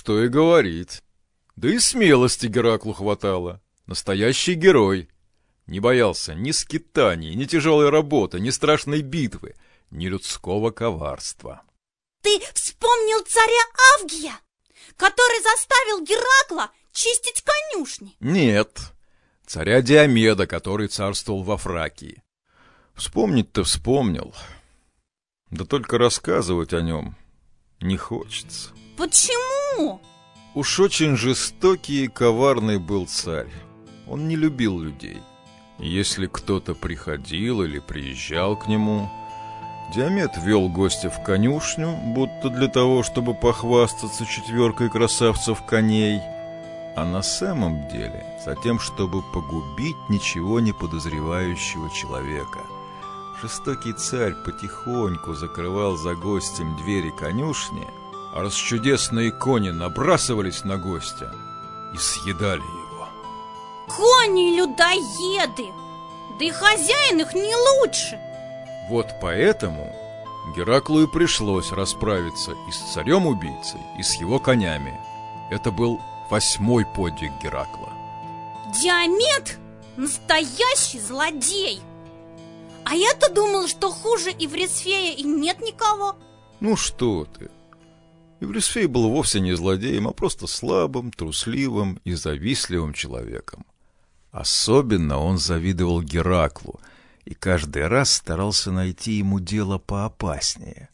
Что и говорить. Да и смелости Гераклу хватало. Настоящий герой. Не боялся ни скитаний, ни тяжелой работы, ни страшной битвы, ни людского коварства. Ты вспомнил царя Авгия, который заставил Геракла чистить конюшни? Нет, царя Диомеда, который царствовал во Фракии. Вспомнить-то вспомнил. Да только рассказывать о нем не хочется. Почему? Уж очень жестокий и коварный был царь. Он не любил людей. Если кто-то приходил или приезжал к нему, Диомед вел гостя в конюшню, будто для того, чтобы похвастаться четверкой красавцев коней, а на самом деле за тем, чтобы погубить ничего не подозревающего человека. Жестокий царь потихоньку закрывал за гостем двери конюшни, а расчудесные кони набрасывались на гостя и съедали его. Кони-людоеды! Да и хозяин их не лучше. Вот поэтому Гераклу и пришлось расправиться и с царем-убийцей, и с его конями. Это был 8-й подвиг Геракла. Диомед – настоящий злодей. А я-то думал, что хуже Эврисфея и нет никого. Ну что ты? Эврисфей был вовсе не злодеем, а просто слабым, трусливым и завистливым человеком. Особенно он завидовал Гераклу и каждый раз старался найти ему дело поопаснее.